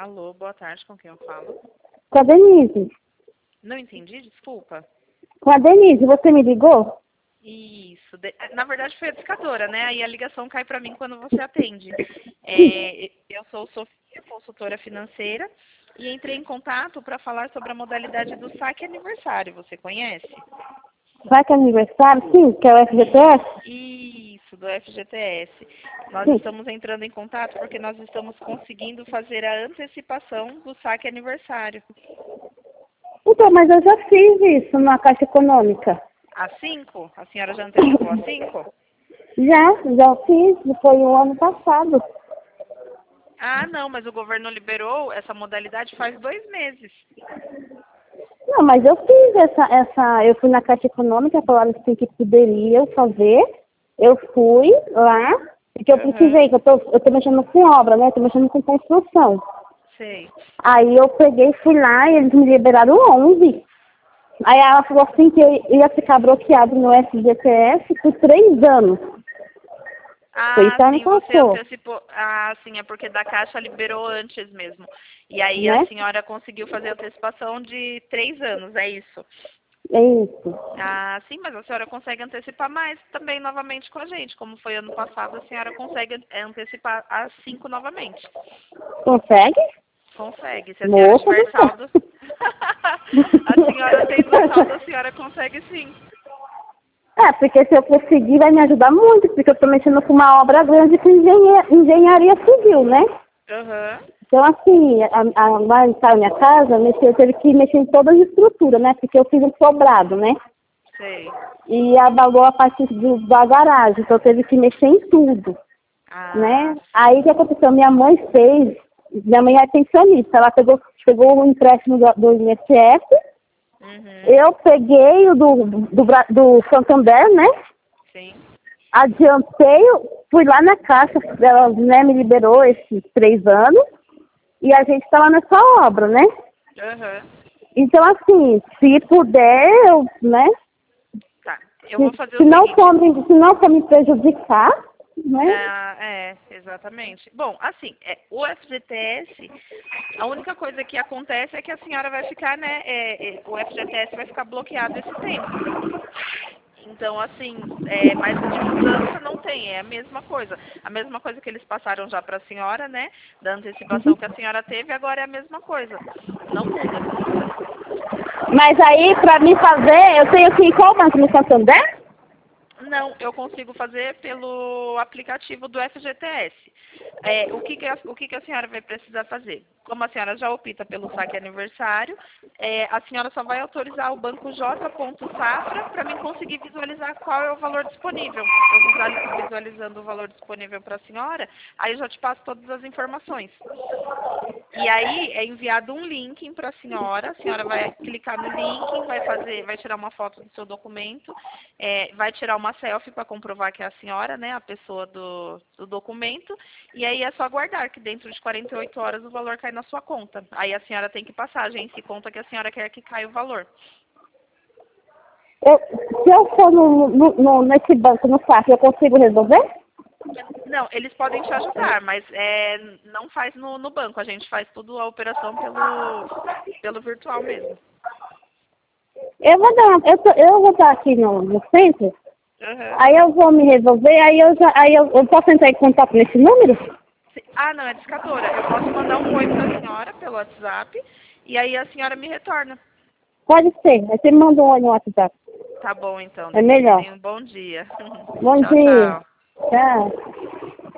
Alô, boa tarde, com quem eu falo? Com a Denise. Não entendi, desculpa. Com a Denise, você me ligou? Isso. Na verdade foi a discadora, né? Aí a ligação cai para mim quando você atende. Eu sou Sofia, consultora financeira, e entrei em contato para falar sobre a modalidade do saque aniversário. Você conhece? Vai que é aniversário? Sim, que é o FGTS? Isso, do FGTS. Nós Sim. estamos entrando em contato porque nós estamos conseguindo fazer a antecipação do saque aniversário. Então, mas eu já fiz isso na Caixa Econômica. A 5? A senhora já antecipou a 5? Já fiz, foi o ano passado. Ah, não, mas o governo liberou essa modalidade faz 2 meses. Não, mas eu fiz eu fui na Caixa Econômica, falaram assim que poderia fazer. Eu fui lá, porque eu precisei, que eu tô mexendo com obra, né? Tô mexendo com construção. Sei. Aí eu peguei, fui lá e eles me liberaram 11. Aí ela falou assim que eu ia ficar bloqueado no FGTS por 3 anos. Foi isso Ah, que ela me sim, você passou, antecipou. Ah, sim, é porque da Caixa liberou antes mesmo. E aí a né? senhora conseguiu fazer a antecipação de 3 anos, é isso? É isso. Ah, sim, mas a senhora consegue antecipar mais também novamente com a gente. Como foi ano passado, a senhora consegue antecipar a 5 novamente. Consegue? Consegue. Se a senhora Moça do tiver céu. saldo. A senhora tendo saldo, a senhora consegue sim. É, porque se eu conseguir vai me ajudar muito, porque eu estou mexendo com uma obra grande com engenharia civil, né? Aham. Então, assim, lá em minha casa, eu teve que mexer em todas as estruturas, né? Porque eu fiz um sobrado, né? Sei. E abalou a parte da garagem, então eu teve que mexer em tudo, Ah, né? Aí o sim. que aconteceu? Minha mãe é pensionista, ela pegou um empréstimo do INSS. Uhum. Eu peguei o do Santander, né? Sim. Adiantei, fui lá na caixa, ela, né, me liberou esses 3 anos e a gente está lá nessa obra, né? Aham. Então, assim, se puder, eu, né? Tá. Eu Se, vou fazer se o não seguinte. for me prejudicar, né? Exatamente. Bom, assim, o FGTS, a única coisa que acontece é que a senhora vai ficar, né, o FGTS vai ficar bloqueado esse tempo. Então, assim, mas de mudança não tem, é a mesma coisa. A mesma coisa que eles passaram já para a senhora, né, da antecipação que a senhora teve, agora é a mesma coisa. Não muda. Mas aí, para me fazer, eu tenho que ir qual banco no Santander? Não, eu consigo fazer pelo aplicativo do FGTS. O que que a senhora vai precisar fazer? Como a senhora já opta pelo saque aniversário, a senhora só vai autorizar o banco J.Safra para mim conseguir visualizar qual é o valor disponível. Eu visualizando o valor disponível para a senhora, aí eu já te passo todas as informações. E aí é enviado um link para a senhora vai clicar no link, vai tirar uma foto do seu documento, vai tirar uma selfie para comprovar que é a senhora, né, a pessoa do documento, e aí é só aguardar que dentro de 48 horas o valor cai na sua conta. Aí a senhora tem que passar a agência e conta que a senhora quer que caia o valor. Se eu for nesse banco, no saque, eu consigo resolver? Não, eles podem te ajudar, mas não faz no banco, a gente faz tudo a operação pelo virtual mesmo. Eu vou estar aqui no centro, Uhum. aí eu vou me resolver, eu posso entrar em contato nesse número? Ah, não, é discadora. Eu posso mandar um oi para a senhora pelo WhatsApp e aí a senhora me retorna. Pode ser, aí você me manda um oi no WhatsApp. Tá bom, então, É Denise. melhor. Tenha um bom dia. Bom Tchau, dia. tchau. Tchau.